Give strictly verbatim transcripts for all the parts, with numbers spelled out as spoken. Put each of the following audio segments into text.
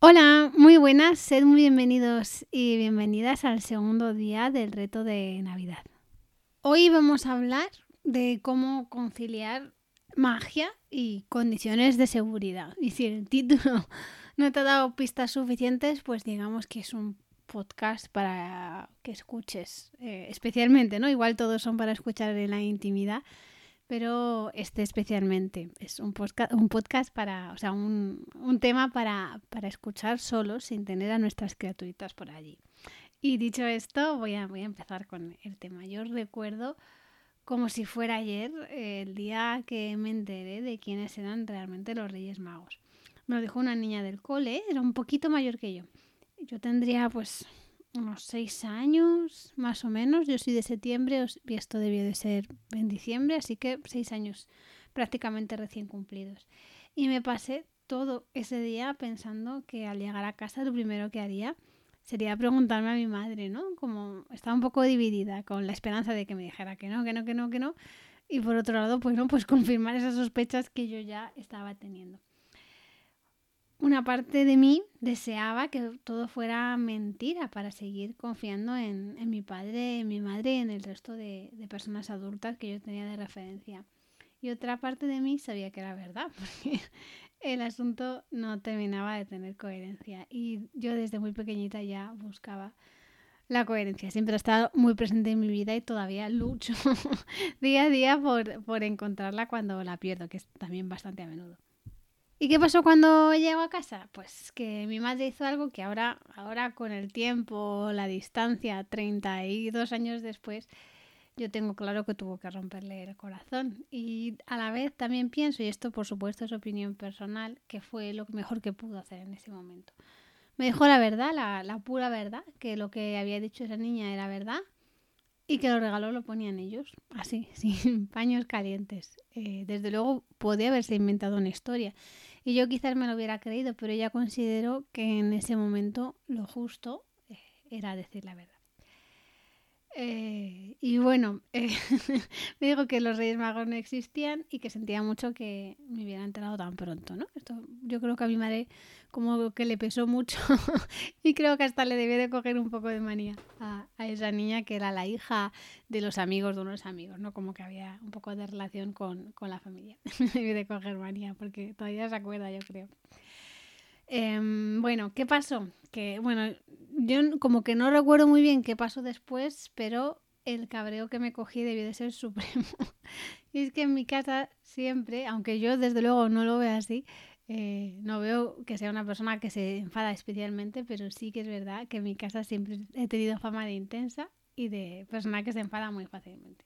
Hola, muy buenas, sed muy bienvenidos y bienvenidas al segundo día del reto de Navidad. Hoy vamos a hablar de cómo conciliar magia y condiciones de seguridad. Y si el título no te ha dado pistas suficientes, pues digamos que es un podcast para que escuches, eh, especialmente, ¿no? Igual todos son para escuchar en la intimidad, pero este especialmente es un podcast, un podcast para, o sea, un, un tema para, para escuchar solos sin tener a nuestras criaturitas por allí. Y dicho esto, voy a, voy a empezar con el tema. Yo recuerdo como si fuera ayer eh, el día que me enteré de quiénes eran realmente los Reyes Magos. Me lo dijo una niña del cole, era un poquito mayor que yo. Yo tendría pues unos seis años, más o menos. Yo soy de septiembre y esto debió de ser en diciembre, así que seis años prácticamente recién cumplidos. Y me pasé todo ese día pensando que al llegar a casa lo primero que haría sería preguntarme a mi madre, ¿no? Como estaba un poco dividida con la esperanza de que me dijera que no, que no, que no, que no. Y por otro lado, pues no, pues confirmar esas sospechas que yo ya estaba teniendo. Una parte de mí deseaba que todo fuera mentira para seguir confiando en, en mi padre, en mi madre y en el resto de, de personas adultas que yo tenía de referencia. Y otra parte de mí sabía que era verdad, porque el asunto no terminaba de tener coherencia. Y yo desde muy pequeñita ya buscaba la coherencia. Siempre ha estado muy presente en mi vida y todavía lucho día a día por, por encontrarla cuando la pierdo, que es también bastante a menudo. ¿Y qué pasó cuando llego a casa? Pues que mi madre hizo algo que ahora, ahora con el tiempo, la distancia, treinta y dos años después, yo tengo claro que tuvo que romperle el corazón. Y a la vez también pienso, y esto por supuesto es opinión personal, que fue lo mejor que pudo hacer en ese momento. Me dijo la verdad, la, la pura verdad, que lo que había dicho esa niña era verdad y que los regalos lo ponían ellos, así, sin paños calientes. Eh, desde luego podía haberse inventado una historia y yo quizás me lo hubiera creído, pero ella consideró que en ese momento lo justo eh, era decir la verdad. Eh, y bueno, eh, me dijo que los Reyes Magos no existían y que sentía mucho que me hubiera enterado tan pronto, ¿no? Esto yo creo que a mi madre como que le pesó mucho y creo que hasta le debí de coger un poco de manía a, a esa niña que era la hija de los amigos de unos amigos, ¿no? Como que había un poco de relación con, con la familia. Debí de coger manía porque todavía se acuerda, yo creo. Eh, bueno, ¿qué pasó? Que, bueno, yo como que no recuerdo muy bien qué pasó después, pero el cabreo que me cogí debió de ser supremo. Y es que en mi casa siempre, aunque yo desde luego no lo veo así, eh, no veo que sea una persona que se enfada especialmente, pero sí que es verdad que en mi casa siempre he tenido fama de intensa y de persona que se enfada muy fácilmente.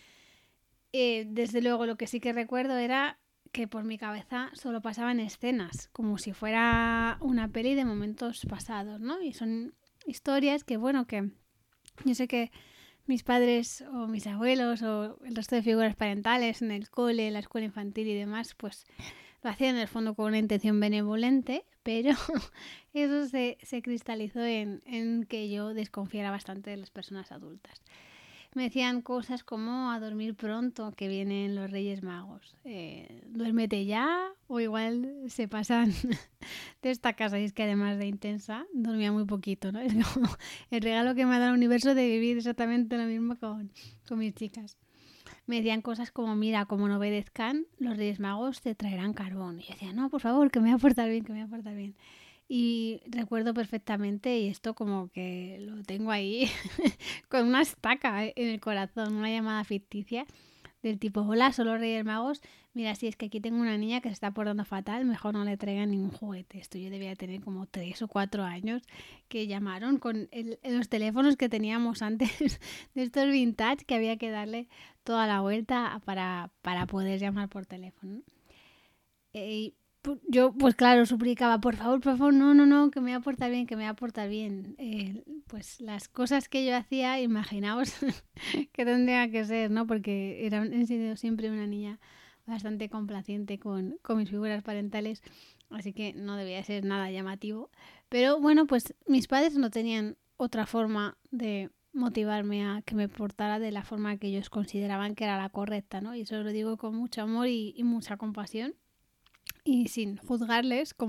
Eh, desde luego lo que sí que recuerdo era que por mi cabeza solo pasaban escenas, como si fuera una peli de momentos pasados, ¿no? Y son historias que, bueno, que yo sé que mis padres o mis abuelos o el resto de figuras parentales en el cole, en la escuela infantil y demás, pues lo hacían en el fondo con una intención benevolente, pero eso se, se cristalizó en, en que yo desconfiara bastante de las personas adultas. Me decían cosas como a dormir pronto, que vienen los Reyes Magos. Eh, duérmete ya, o igual se pasan de esta casa. Y es que además de intensa, dormía muy poquito, ¿no? Es como el regalo que me ha dado el universo de vivir exactamente lo mismo con, con mis chicas. Me decían cosas como, mira, como no obedezcan, los Reyes Magos te traerán carbón. Y yo decía, no, por favor, que me voy a portar bien, que me voy a portar bien. Y recuerdo perfectamente, y esto como que lo tengo ahí con una estaca en el corazón, una llamada ficticia del tipo, hola, solo Reyes Magos, mira, si es que aquí tengo una niña que se está portando fatal, mejor no le traigan ningún juguete. Esto yo debía tener como tres o cuatro años, que llamaron con el, los teléfonos que teníamos antes, de estos vintage, que había que darle toda la vuelta para, para poder llamar por teléfono. Eh, yo, pues claro, suplicaba, por favor, por favor, no, no, no, que me voy a portar bien, que me voy a portar bien. Eh, pues las cosas que yo hacía, imaginaos que tendría que ser, ¿no? Porque era, he sido siempre una niña bastante complaciente con, con mis figuras parentales, así que no debía ser nada llamativo. Pero bueno, pues mis padres no tenían otra forma de motivarme a que me portara de la forma que ellos consideraban que era la correcta, ¿no? Y eso lo digo con mucho amor y, y mucha compasión. Y sin juzgarles, como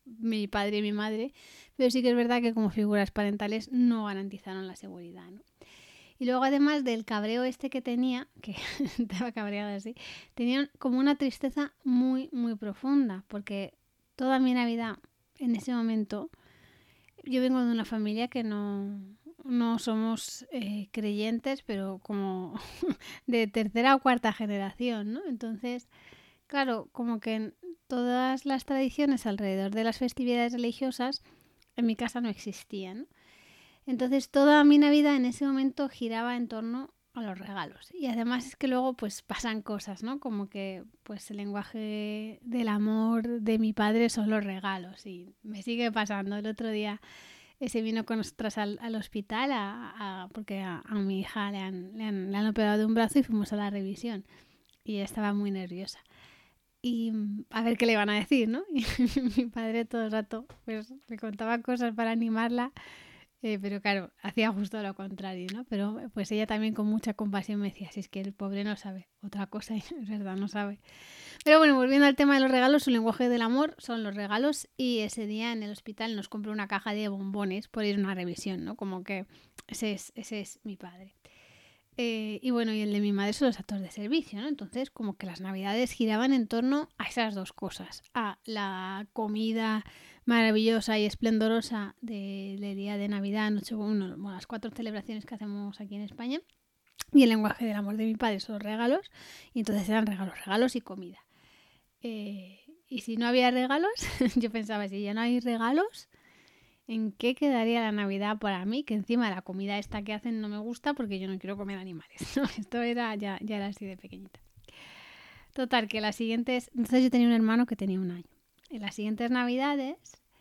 mi padre y mi madre, pero sí que es verdad que como figuras parentales no garantizaron la seguridad, ¿no? Y luego además del cabreo este que tenía, que estaba cabreada así, tenía como una tristeza muy, muy profunda, porque toda mi Navidad en ese momento, yo vengo de una familia que no, no somos eh, creyentes, pero como de tercera o cuarta generación, ¿no? Entonces, claro, como que en todas las tradiciones alrededor de las festividades religiosas en mi casa no existían, ¿no? Entonces toda mi Navidad en ese momento giraba en torno a los regalos. Y además es que luego pues pasan cosas, ¿no? Como que pues el lenguaje del amor de mi padre son los regalos. Y me sigue pasando. El otro día ese vino con nosotras al, al hospital a, a, porque a, a mi hija le han, le, han, le han operado de un brazo y fuimos a la revisión. Y ella estaba muy nerviosa. Y a ver qué le iban a decir, ¿no? Y mi padre todo el rato pues me contaba cosas para animarla. Eh, pero claro, hacía justo lo contrario, ¿no? Pero pues ella también con mucha compasión me decía, si es que el pobre no sabe otra cosa, y es verdad, no sabe. Pero bueno, volviendo al tema de los regalos, su lenguaje del amor son los regalos y ese día en el hospital nos compró una caja de bombones por ir a una revisión, ¿no? Como que ese es, ese es mi padre. Eh, y bueno, y el de mi madre son los actos de servicio, ¿no? Entonces, como que las navidades giraban en torno a esas dos cosas. A la comida maravillosa y esplendorosa de, de día de Navidad, Nochebuena, bueno, las cuatro celebraciones que hacemos aquí en España. Y el lenguaje del amor de mi padre son los regalos. Y entonces eran regalos, regalos y comida. Eh, y si no había regalos, yo pensaba, si ya no hay regalos, ¿en qué quedaría la Navidad para mí? Que encima la comida esta que hacen no me gusta porque yo no quiero comer animales, ¿no? Esto era ya, ya era así de pequeñita. Total, que las siguientes... Entonces yo tenía un hermano que tenía un año. En las siguientes Navidades,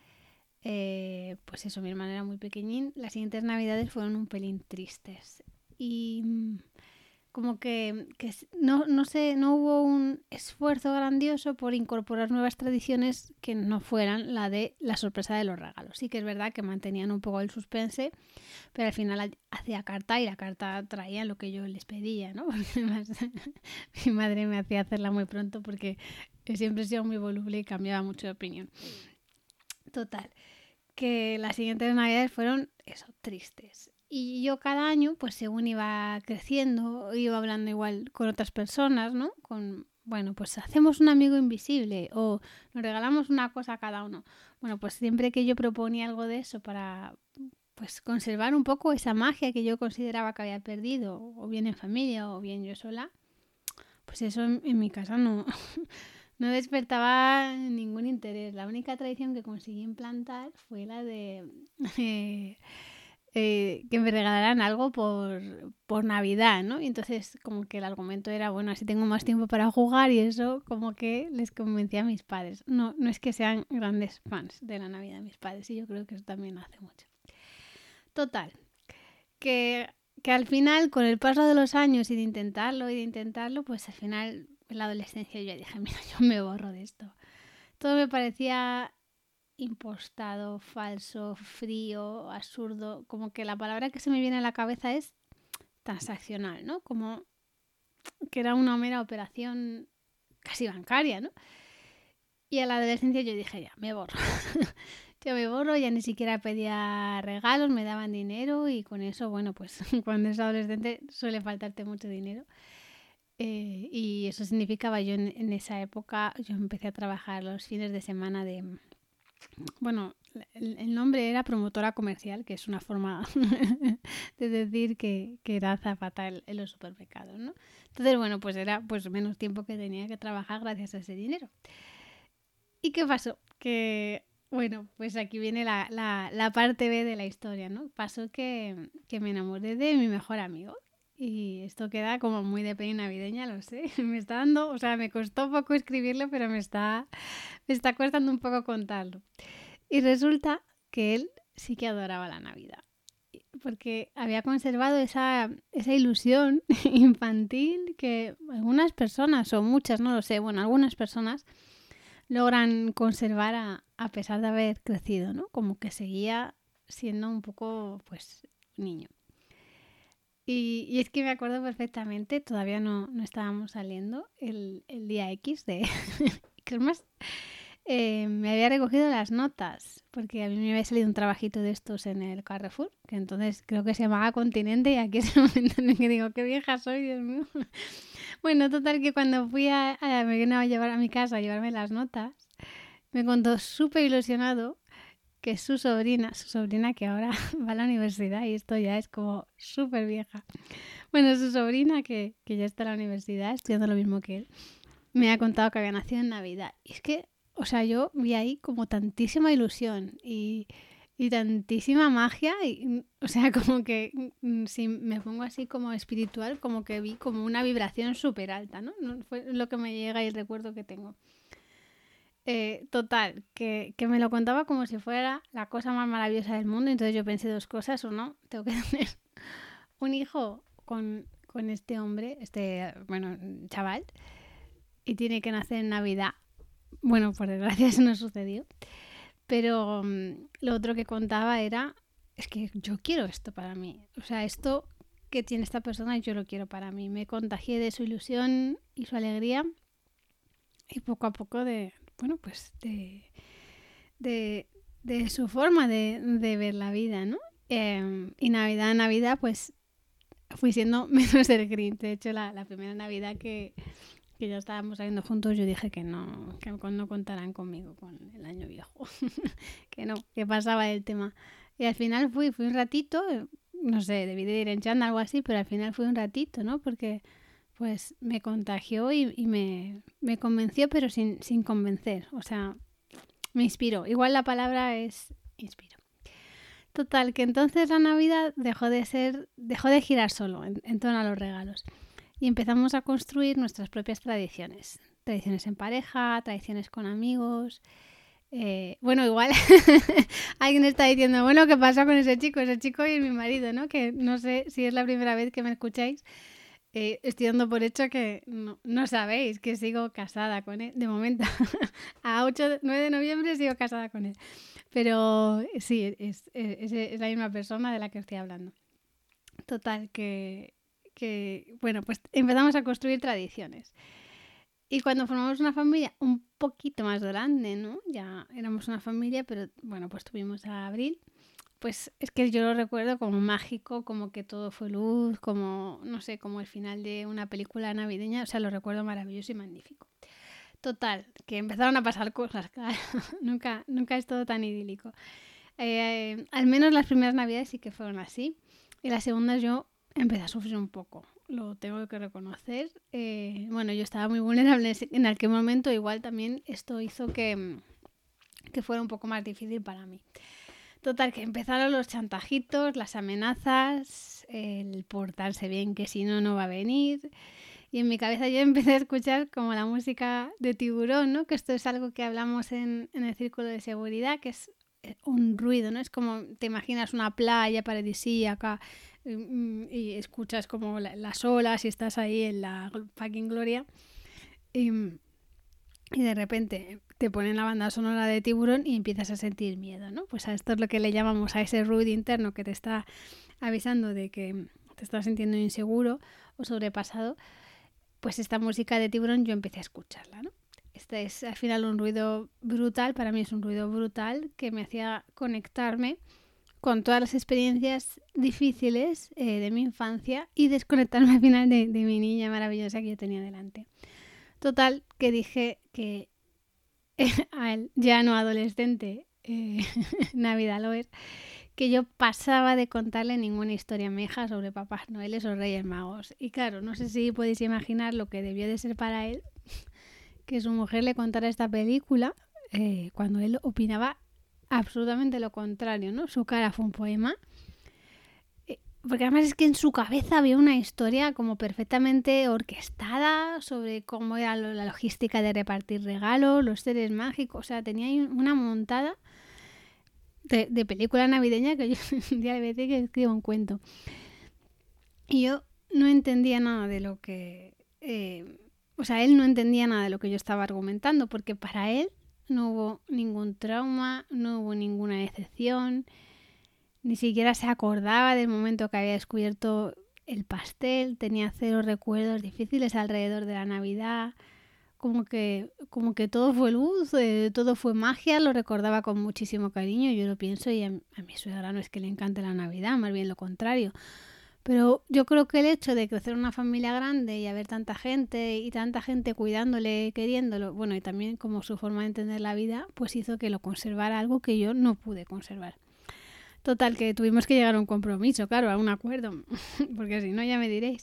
eh, pues eso, mi hermano era muy pequeñín. Las siguientes Navidades fueron un pelín tristes. Y como que, que no, no sé, no hubo un esfuerzo grandioso por incorporar nuevas tradiciones que no fueran la de la sorpresa de los regalos. Sí que es verdad que mantenían un poco el suspense, pero al final hacía carta y la carta traía lo que yo les pedía, ¿no? Porque además mi madre me hacía hacerla muy pronto porque siempre he sido muy voluble y cambiaba mucho de opinión. Total, que las siguientes navidades fueron eso, tristes. Y yo cada año, pues según iba creciendo, iba hablando igual con otras personas, ¿no? Con, bueno, pues hacemos un amigo invisible o nos regalamos una cosa a cada uno. Bueno, pues siempre que yo proponía algo de eso para, pues, conservar un poco esa magia que yo consideraba que había perdido, o bien en familia o bien yo sola, pues eso en, en mi casa no, no despertaba ningún interés. La única tradición que conseguí implantar fue la de... Eh, Eh, que me regalaran algo por, por Navidad, ¿no? Y entonces como que el argumento era, bueno, así tengo más tiempo para jugar y eso como que les convencía a mis padres. No, no es que sean grandes fans de la Navidad mis padres y yo creo que eso también hace mucho. Total, que, que al final con el paso de los años y de intentarlo y de intentarlo, pues al final en la adolescencia yo ya dije, mira, yo me borro de esto. Todo me parecía impostado, falso, frío, absurdo, como que la palabra que se me viene a la cabeza es transaccional, ¿no? Como que era una mera operación casi bancaria, ¿no? Y a la adolescencia yo dije, ya, me borro. Yo me borro, ya ni siquiera pedía regalos, me daban dinero y con eso, bueno, pues cuando eres adolescente suele faltarte mucho dinero. Eh, y eso significaba, yo en, en esa época, yo empecé a trabajar los fines de semana de... Bueno, el, el nombre era promotora comercial, que es una forma de decir que, que era azafata en, en los supermercados, ¿no? Entonces, bueno, pues era pues menos tiempo que tenía que trabajar gracias a ese dinero. ¿Y qué pasó? Que, bueno, pues aquí viene la, la, la parte B de la historia, ¿no? Pasó que, que me enamoré de mi mejor amigo. Y esto queda como muy de peli navideña, lo sé. Me está dando, o sea, me costó poco escribirlo, pero me está, me está costando un poco contarlo. Y resulta que él sí que adoraba la Navidad. Porque había conservado esa, esa ilusión infantil que algunas personas, o muchas, no lo sé, bueno, algunas personas logran conservar a, a pesar de haber crecido, ¿no? Como que seguía siendo un poco, pues, niño. Y, y es que me acuerdo perfectamente, todavía no, no estábamos saliendo, el, el día X de Christmas. eh, me había recogido las notas, porque a mí me había salido un trabajito de estos en el Carrefour, que entonces creo que se llamaba Continente, y aquí es el momento en el que digo, qué vieja soy, Dios mío. Bueno, total que cuando fui a, a, me vino a llevar a mi casa a llevarme las notas, me contó súper ilusionado que su sobrina, su sobrina que ahora va a la universidad, y esto ya es como súper vieja. Bueno, su sobrina que, que ya está en la universidad estudiando lo mismo que él, me ha contado que había nacido en Navidad. Y es que, o sea, yo vi ahí como tantísima ilusión y, y tantísima magia. Y, o sea, como que si me pongo así como espiritual, como que vi como una vibración súper alta, ¿no? No fue lo que me llega y el recuerdo que tengo. Eh, total, que, que me lo contaba como si fuera la cosa más maravillosa del mundo. Entonces yo pensé dos cosas: o no, tengo que tener un hijo con, con este hombre, este, bueno, chaval, y tiene que nacer en Navidad. Bueno, por desgracia eso no sucedió. Pero um, lo otro que contaba era, es que yo quiero esto para mí. O sea, esto que tiene esta persona yo lo quiero para mí. Me contagié de su ilusión y su alegría, y poco a poco de, bueno, pues de, de, de su forma de, de ver la vida, ¿no? Eh, y Navidad, Navidad, pues fui siendo menos el Grinch. De hecho, la, la primera Navidad que, que ya estábamos saliendo juntos, yo dije que no, que no contarán conmigo con el año viejo. Que no, que pasaba el tema. Y al final fui, fui un ratito, no sé, debí de ir en chándal o algo así, pero al final fui un ratito, ¿no? Porque pues me contagió y, y me, me convenció, pero sin, sin convencer. O sea, me inspiró. Igual la palabra es inspiro. Total, que entonces la Navidad dejó de ser, dejó de girar solo en, en torno a los regalos. Y empezamos a construir nuestras propias tradiciones. Tradiciones en pareja, tradiciones con amigos. Eh, bueno, igual alguien está diciendo, bueno, ¿qué pasa con ese chico? Ese chico y mi marido, ¿no? Que no sé si es la primera vez que me escucháis. Eh, estoy dando por hecho que no, no sabéis que sigo casada con él. De momento, a ocho, nueve de noviembre sigo casada con él. Pero sí, es, es, es la misma persona de la que estoy hablando. Total, que, que, bueno, pues empezamos a construir tradiciones. Y cuando formamos una familia un poquito más grande, ¿no? Ya éramos una familia, pero bueno, pues tuvimos a Abril. Pues es que yo lo recuerdo como mágico, como que todo fue luz, como, no sé, como el final de una película navideña. O sea, lo recuerdo maravilloso y magnífico. Total, que empezaron a pasar cosas, claro. nunca, nunca es todo tan idílico. Eh, al menos las primeras navidades sí que fueron así. Y las segundas yo empecé a sufrir un poco, lo tengo que reconocer. Eh, bueno, yo estaba muy vulnerable en aquel momento, igual también esto hizo que, que fuera un poco más difícil para mí. Total, que empezaron los chantajitos, las amenazas, el portarse bien, que si no, no va a venir. Y en mi cabeza yo empecé a escuchar como la música de Tiburón, ¿no? Que esto es algo que hablamos en, en el círculo de seguridad, que es un ruido, ¿no? Es como te imaginas una playa paradisíaca y, y escuchas como la, las olas y estás ahí en la fucking gloria. Y, y de repente te ponen la banda sonora de Tiburón y empiezas a sentir miedo, ¿no? Pues a esto es lo que le llamamos a ese ruido interno que te está avisando de que te estás sintiendo inseguro o sobrepasado. Pues esta música de Tiburón yo empecé a escucharla, ¿no? Este es al final un ruido brutal, para mí es un ruido brutal que me hacía conectarme con todas las experiencias difíciles eh, de mi infancia y desconectarme al final de, de mi niña maravillosa que yo tenía delante. Total, que dije que eh, a él, ya no adolescente, eh, Navidad lo es, que yo pasaba de contarle ninguna historia meja sobre Papás Noeles o Reyes Magos. Y claro, no sé si podéis imaginar lo que debió de ser para él que su mujer le contara esta película eh, cuando él opinaba absolutamente lo contrario, ¿no? Su cara fue un poema. Eh, porque además es que en su cabeza había una historia como perfectamente orquestada sobre cómo era la logística de repartir regalos, los seres mágicos. O sea, tenía una montada de, de película navideña que yo un día le voy a decir que escribo un cuento. Y yo no entendía nada de lo que... Eh, o sea, él no entendía nada de lo que yo estaba argumentando, porque para él no hubo ningún trauma, no hubo ninguna decepción, ni siquiera se acordaba del momento que había descubierto el pastel, tenía cero recuerdos difíciles alrededor de la Navidad. como que, como que todo fue luz, eh, todo fue magia, lo recordaba con muchísimo cariño, yo lo pienso y a, a mi suegra no es que le encante la Navidad, más bien lo contrario. Pero yo creo que el hecho de crecer en una familia grande y haber tanta gente y tanta gente cuidándole, queriéndolo, bueno, y también como su forma de entender la vida, pues hizo que lo conservara algo que yo no pude conservar. Total, que tuvimos que llegar a un compromiso, claro, a un acuerdo, porque si no ya me diréis.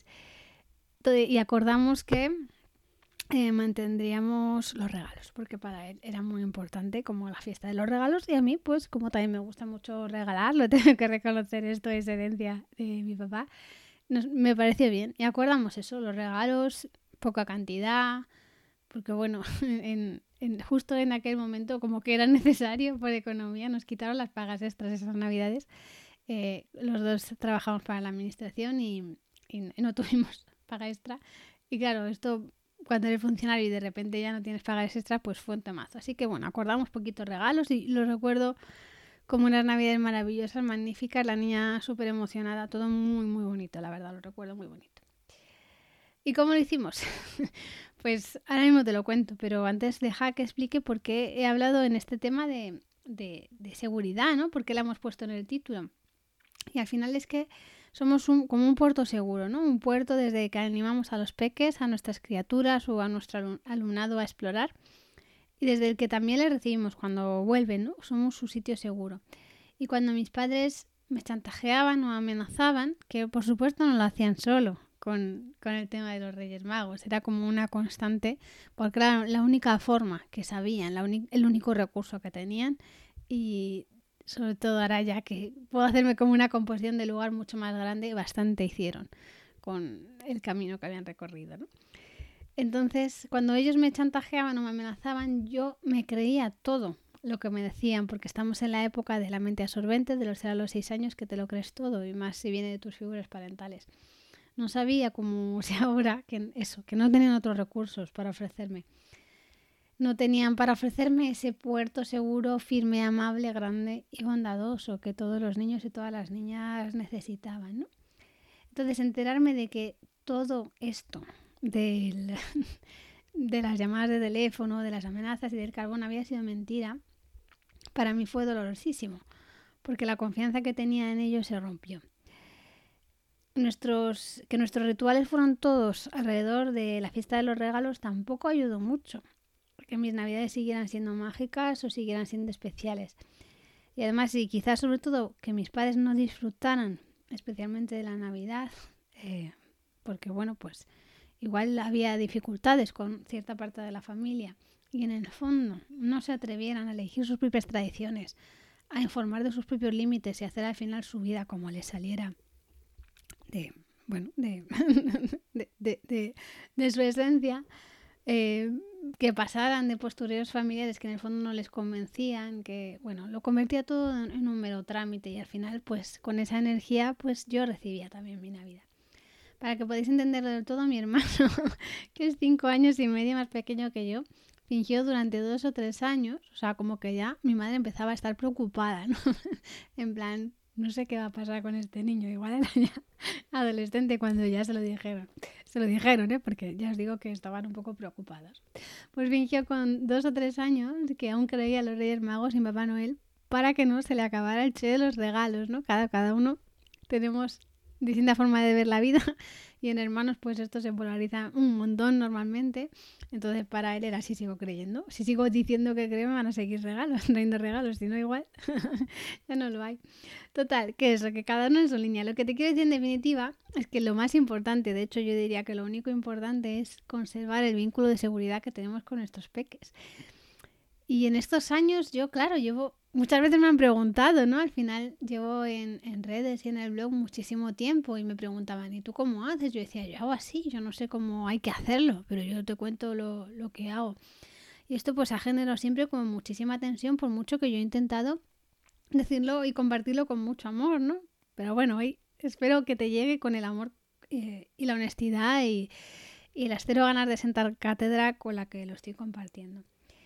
Y acordamos que eh, mantendríamos los regalos, porque para él era muy importante como la fiesta de los regalos y a mí, pues como también me gusta mucho regalar, lo tengo que reconocer, esto es herencia de mi papá, nos, me pareció bien. Y acordamos eso, los regalos, poca cantidad, porque bueno, en, en, justo en aquel momento como que era necesario por economía, nos quitaron las pagas extras esas navidades. Eh, los dos trabajamos para la administración y, y no tuvimos paga extra. Y claro, esto cuando eres funcionario y de repente ya no tienes pagas extra, pues fue un temazo. Así que bueno, acordamos poquitos regalos y lo recuerdo como unas navidades maravillosas, magníficas, la niña súper emocionada, todo muy muy bonito, la verdad, lo recuerdo muy bonito. ¿Y cómo lo hicimos? Pues ahora mismo te lo cuento, pero antes deja que explique por qué he hablado en este tema de, de, de seguridad, ¿no? ¿Por qué la hemos puesto en el título? Y al final es que somos un, como un puerto seguro, ¿no? Un puerto desde que animamos a los peques, a nuestras criaturas o a nuestro alumnado a explorar y desde el que también les recibimos cuando vuelven, ¿no? Somos su sitio seguro. Y cuando mis padres me chantajeaban o amenazaban, que por supuesto no lo hacían solo con, con el tema de los Reyes Magos, era como una constante, porque era la única forma que sabían, la uni- el único recurso que tenían y sobre todo ahora ya que puedo hacerme como una composición de lugar mucho más grande, bastante hicieron con el camino que habían recorrido, ¿no? Entonces, cuando ellos me chantajeaban o me amenazaban, yo me creía todo lo que me decían, porque estamos en la época de la mente absorbente, de los cero a los seis años, que te lo crees todo, y más si viene de tus figuras parentales. No sabía, como si ahora, que eso, que no tenían otros recursos para ofrecerme. No tenían para ofrecerme ese puerto seguro, firme, amable, grande y bondadoso que todos los niños y todas las niñas necesitaban, ¿no? Entonces, enterarme de que todo esto del, de las llamadas de teléfono, de las amenazas y del carbón había sido mentira, para mí fue dolorosísimo, porque la confianza que tenía en ellos se rompió. Nuestros, que nuestros rituales fueron todos alrededor de la fiesta de los regalos tampoco ayudó mucho. Que mis navidades siguieran siendo mágicas o siguieran siendo especiales. Y además, y quizás sobre todo que mis padres no disfrutaran especialmente de la Navidad, eh, porque bueno, pues igual había dificultades con cierta parte de la familia y en el fondo no se atrevieran a elegir sus propias tradiciones, a informar de sus propios límites y hacer al final su vida como les saliera de, bueno, de, de, de, de, de su esencia. Eh, que pasaran de postureos familiares que en el fondo no les convencían, que bueno, lo convertía todo en, en un mero trámite y al final pues con esa energía pues yo recibía también mi Navidad. Para que podáis entenderlo del todo, mi hermano, que es cinco años y medio más pequeño que yo, fingió durante dos o tres años, o sea, como que ya mi madre empezaba a estar preocupada, ¿no? En plan, no sé qué va a pasar con este niño, igual era ya adolescente cuando ya se lo dijeron. Se lo dijeron, ¿eh? Porque ya os digo que estaban un poco preocupados. Pues fingió con dos o tres años que aún creía en los Reyes Magos y en Papá Noel para que no se le acabara el che de los regalos, ¿no? Cada, cada uno tenemos distinta forma de ver la vida y en hermanos pues esto se polariza un montón normalmente. Entonces para él era así, sigo creyendo. Si sigo diciendo que creo me van a seguir regalos, trayendo regalos, si no igual ya no lo hay. Total, que eso, que cada uno en su línea. Lo que te quiero decir en definitiva es que lo más importante, de hecho yo diría que lo único importante es conservar el vínculo de seguridad que tenemos con nuestros peques. Y en estos años yo, claro, llevo, muchas veces me han preguntado, ¿no? Al final llevo en, en redes y en el blog muchísimo tiempo y me preguntaban, ¿y tú cómo haces? Yo decía, yo hago así, yo no sé cómo hay que hacerlo, pero yo te cuento lo, lo que hago. Y esto pues ha generado siempre como muchísima tensión por mucho que yo he intentado decirlo y compartirlo con mucho amor, ¿no? Pero bueno, hoy espero que te llegue con el amor eh, y la honestidad y, y las cero ganas de sentar cátedra con la que lo estoy compartiendo.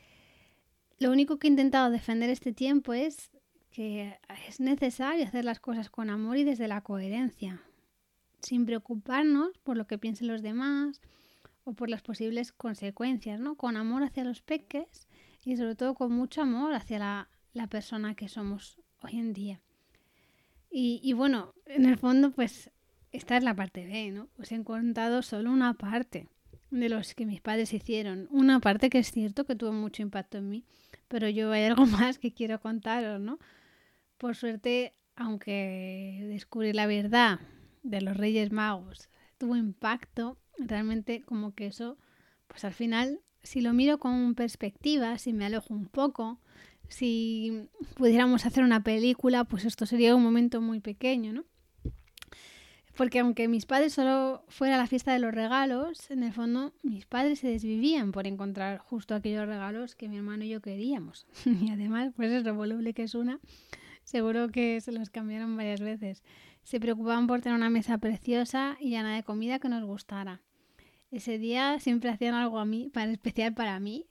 Lo único que he intentado defender este tiempo es que es necesario hacer las cosas con amor y desde la coherencia, sin preocuparnos por lo que piensen los demás o por las posibles consecuencias, ¿no? Con amor hacia los peques y sobre todo con mucho amor hacia la, la persona que somos hoy en día. Y, y bueno, en el fondo pues esta es la parte B, ¿no? Os he contado solo una parte de los que mis padres hicieron. Una parte que es cierto que tuvo mucho impacto en mí, pero yo hay algo más que quiero contaros, ¿no? Por suerte, aunque descubrir la verdad de los Reyes Magos tuvo impacto, realmente como que eso, pues al final, si lo miro con perspectiva, si me alejo un poco, si pudiéramos hacer una película, pues esto sería un momento muy pequeño, ¿no? Porque aunque mis padres solo fuera la fiesta de los regalos, en el fondo mis padres se desvivían por encontrar justo aquellos regalos que mi hermano y yo queríamos. Y además, pues eso, voluble que es una, seguro que se los cambiaron varias veces. Se preocupaban por tener una mesa preciosa y llena de comida que nos gustara. Ese día siempre hacían algo a mí, para especial para mí,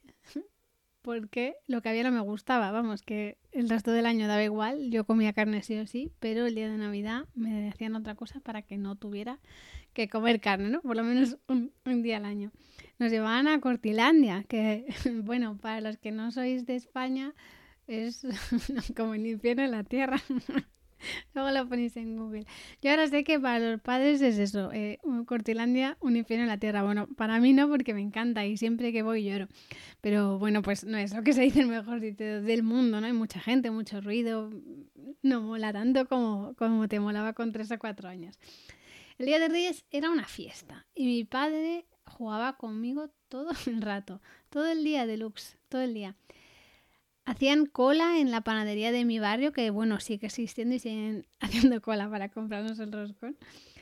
porque lo que había no me gustaba. Vamos, que el resto del año daba igual, yo comía carne sí o sí, pero el día de Navidad me hacían otra cosa para que no tuviera que comer carne, ¿no? Por lo menos un, un día al año. Nos llevaban a Cortilandia, que, bueno, para los que no sois de España, es como el infierno en la tierra. Luego lo ponéis en Google. Yo ahora sé que para los padres es eso, eh, Cortilandia, un infierno en la tierra. Bueno, para mí no, porque me encanta y siempre que voy lloro. Pero bueno, pues no es lo que se dice el mejor sitio del mundo, ¿no? Hay mucha gente, mucho ruido. No mola tanto como, como te molaba con tres o cuatro años. El Día de Reyes era una fiesta y mi padre jugaba conmigo todo el rato, todo el día deluxe, todo el día. Hacían cola en la panadería de mi barrio, que bueno, sigue existiendo y siguen haciendo cola para comprarnos el roscón.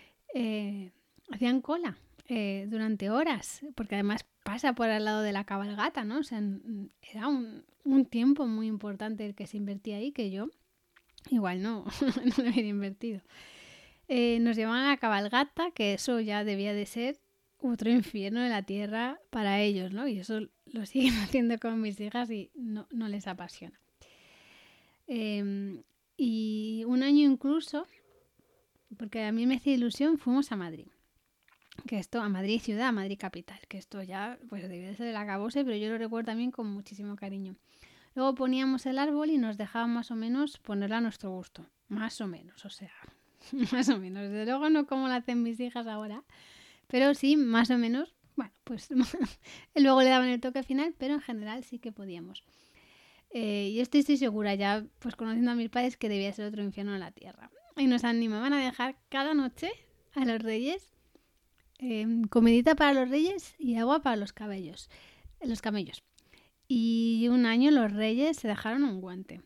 Eh, hacían cola eh, durante horas, porque además pasa por al lado de la cabalgata, ¿no? O sea, era un, un tiempo muy importante el que se invertía ahí, que yo igual no, no lo hubiera invertido. Eh, nos llevaban a la cabalgata, que eso ya debía de ser otro infierno de la tierra para ellos, ¿no? Y eso lo siguen haciendo con mis hijas y no, no les apasiona. Eh, y un año incluso, porque a mí me hacía ilusión, fuimos a Madrid. Que esto, a Madrid ciudad, a Madrid capital, que esto ya pues debía de ser el acabose, pero yo lo recuerdo también con muchísimo cariño. Luego poníamos el árbol y nos dejaban más o menos ponerlo a nuestro gusto. Más o menos, o sea, más o menos. Desde luego no como lo hacen mis hijas ahora, pero sí, más o menos, bueno, pues luego le daban el toque final, pero en general sí que podíamos. Eh, y estoy, estoy segura ya, pues conociendo a mis padres, que debía ser otro infierno en la tierra. Y nos animaban a dejar cada noche a los reyes eh, comidita para los reyes y agua para los cabellos, los camellos. Y un año los reyes se dejaron un guante.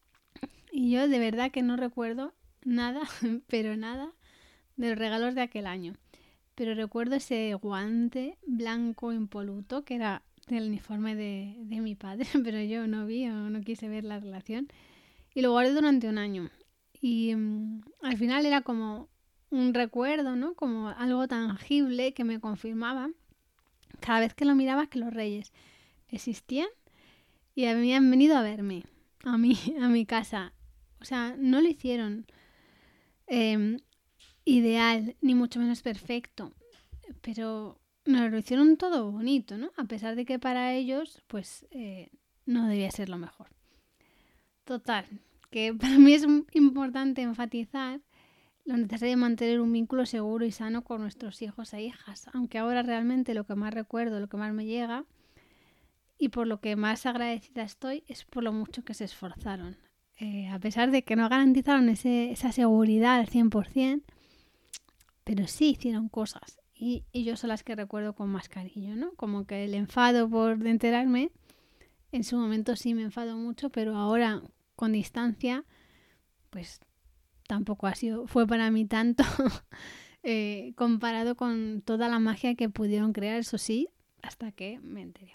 Y yo de verdad que no recuerdo nada, pero nada, de los regalos de aquel año. Pero recuerdo ese guante blanco impoluto que era del uniforme de, de mi padre, pero yo no vi o no quise ver la relación. Y lo guardé durante un año. Y um, al final era como un recuerdo, ¿no? Como algo tangible que me confirmaba cada vez que lo miraba que los reyes existían y habían venido a verme, a mí, a mi casa. O sea, no lo hicieron eh, ideal, ni mucho menos perfecto, pero nos lo hicieron todo bonito, ¿no? A pesar de que para ellos, pues, eh, no debía ser lo mejor. Total, que para mí es importante enfatizar lo necesario de mantener un vínculo seguro y sano con nuestros hijos e hijas, aunque ahora realmente lo que más recuerdo, lo que más me llega y por lo que más agradecida estoy es por lo mucho que se esforzaron. Eh, a pesar de que no garantizaron ese, esa seguridad al cien por ciento, pero sí hicieron cosas y, y yo son las que recuerdo con más cariño, ¿no? Como que el enfado por enterarme, en su momento sí me enfado mucho, pero ahora con distancia, pues tampoco ha sido, fue para mí tanto eh, comparado con toda la magia que pudieron crear, eso sí, hasta que me enteré.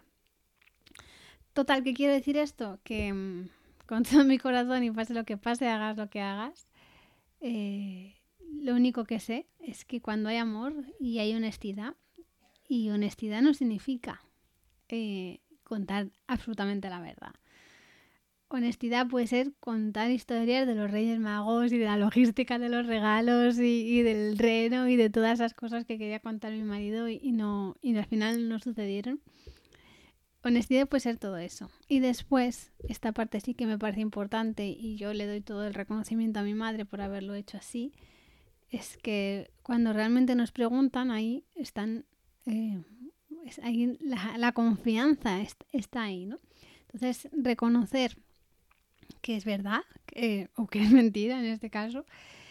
Total, ¿qué quiero decir esto? Que mmm, con todo mi corazón y pase lo que pase, hagas lo que hagas, eh, lo único que sé es que cuando hay amor y hay honestidad, y honestidad no significa eh, contar absolutamente la verdad. honestidad puede ser contar historias de los Reyes Magos y de la logística de los regalos y, y del reno y de todas esas cosas que quería contar mi marido y, y, no, y al final no sucedieron. Honestidad puede ser todo eso. Y después, esta parte sí que me parece importante y yo le doy todo el reconocimiento a mi madre por haberlo hecho así, es que cuando realmente nos preguntan, ahí están, eh, es, ahí la, la confianza es, está ahí, ¿no? Entonces, reconocer que es verdad que, o que es mentira en este caso.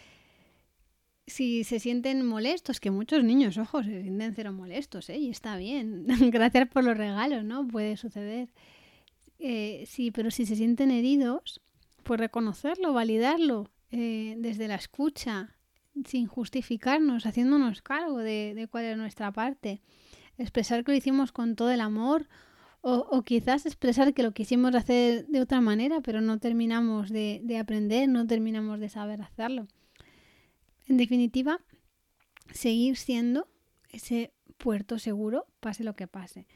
Si se sienten molestos, que muchos niños, ojo, se sienten cero molestos, ¿eh? Y está bien. Gracias por los regalos, ¿no? Puede suceder. Eh, sí, pero si se sienten heridos, pues reconocerlo, validarlo eh, desde la escucha, sin justificarnos, haciéndonos cargo de, de cuál es nuestra parte. Expresar que lo hicimos con todo el amor o, o quizás expresar que lo quisimos hacer de otra manera, pero no terminamos de, de aprender, no terminamos de saber hacerlo. En definitiva, seguir siendo ese puerto seguro, pase lo que pase.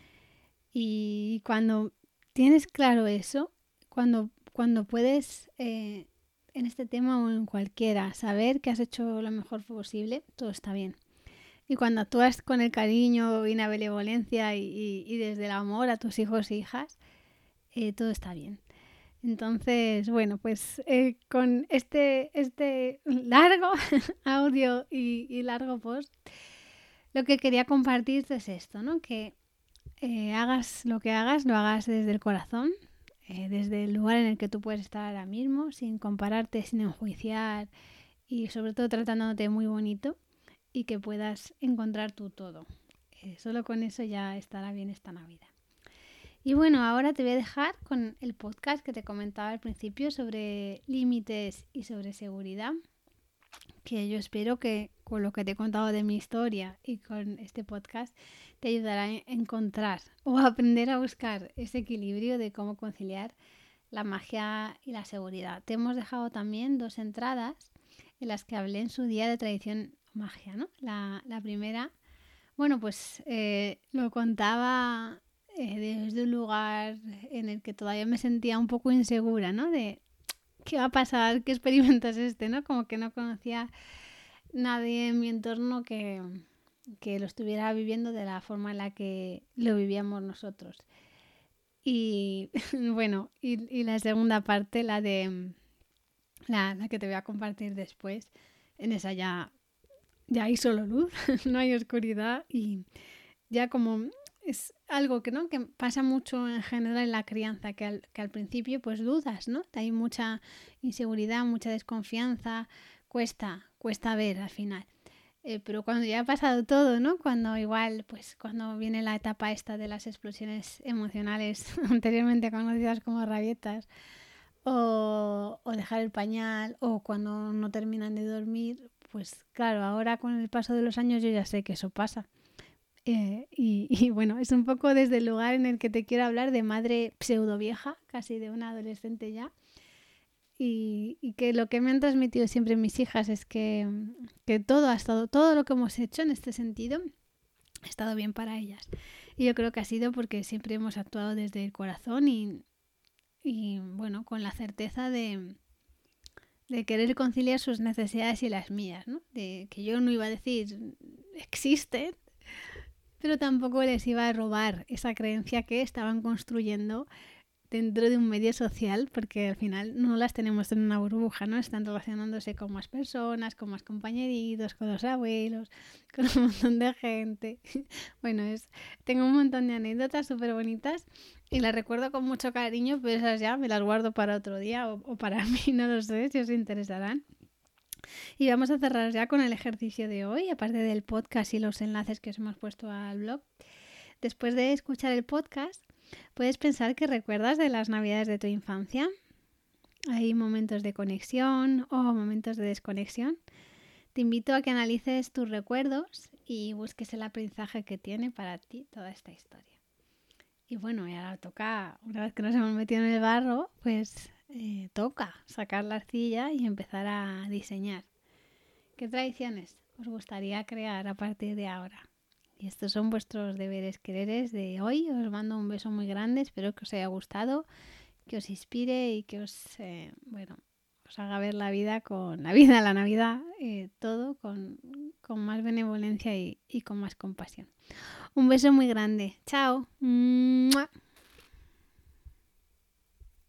Y cuando tienes claro eso, cuando, cuando puedes, eh, en este tema o en cualquiera, saber que has hecho lo mejor posible, todo está bien. Y cuando actúas con el cariño y la benevolencia y, y, y desde el amor a tus hijos e hijas, eh, todo está bien. Entonces, bueno, pues eh, con este, este largo audio y, y largo post, lo que quería compartirte es esto, ¿no? Que eh, hagas lo que hagas, lo hagas desde el corazón, eh, desde el lugar en el que tú puedes estar ahora mismo, sin compararte, sin enjuiciar y sobre todo tratándote muy bonito y que puedas encontrar tu todo. Eh, solo con eso ya estará bien esta Navidad. Y bueno, ahora te voy a dejar con el podcast que te comentaba al principio sobre límites y sobre seguridad, que yo espero que con lo que te he contado de mi historia y con este podcast te ayudará a encontrar o a aprender a buscar ese equilibrio de cómo conciliar la magia y la seguridad. Te hemos dejado también dos entradas en las que hablé en su día de tradición magia, ¿no? La, la primera, bueno, pues eh, lo contaba eh, desde un lugar en el que todavía me sentía un poco insegura, ¿no? De qué va a pasar, qué experimento es este, ¿no? Como que no conocía nadie en mi entorno que, que lo estuviera viviendo de la forma en la que lo vivíamos nosotros. Y bueno, y, y la segunda parte, la de la, la que te voy a compartir después, en esa ya, ya hay solo luz, no hay oscuridad y ya como es algo que no que pasa mucho en general en la crianza, que al, que al principio pues dudas, ¿no? Hay mucha inseguridad, mucha desconfianza, cuesta, cuesta ver al final. Eh, pero cuando ya ha pasado todo, ¿no? Cuando igual, pues cuando viene la etapa esta de las explosiones emocionales anteriormente conocidas como rabietas, o, o dejar el pañal, o cuando no terminan de dormir, pues claro, ahora con el paso de los años yo ya sé que eso pasa. Eh, y, y bueno, es un poco desde el lugar en el que te quiero hablar de madre pseudo vieja, casi de una adolescente ya. Y, y que lo que me han transmitido siempre mis hijas es que, que todo ha estado, todo lo que hemos hecho en este sentido ha estado bien para ellas. Y yo creo que ha sido porque siempre hemos actuado desde el corazón y, y bueno, con la certeza de, de querer conciliar sus necesidades y las mías, ¿no? De que yo no iba a decir existe, pero tampoco les iba a robar esa creencia que estaban construyendo dentro de un medio social, porque al final no las tenemos en una burbuja, ¿no? Están relacionándose con más personas, con más compañeritos, con los abuelos, con un montón de gente. Bueno, es, tengo un montón de anécdotas súper bonitas y las recuerdo con mucho cariño, pero esas ya me las guardo para otro día o, o para mí, no lo sé, si os interesarán. Y vamos a cerrar ya con el ejercicio de hoy, aparte del podcast y los enlaces que os hemos puesto al blog. Después de escuchar el podcast, puedes pensar que recuerdas de las navidades de tu infancia. Hay momentos de conexión o momentos de desconexión. Te invito a que analices tus recuerdos y busques el aprendizaje que tiene para ti toda esta historia. Y bueno, y ahora toca, una vez que nos hemos metido en el barro, pues eh, toca sacar la arcilla y empezar a diseñar. ¿Qué tradiciones os gustaría crear a partir de ahora? Y estos son vuestros deberes quereres de hoy. Os mando un beso muy grande, espero que os haya gustado, que os inspire y que os, eh, bueno, os haga ver la vida con la vida, la Navidad, eh, todo con, con más benevolencia y, y con más compasión. Un beso muy grande. Chao. ¡Mua!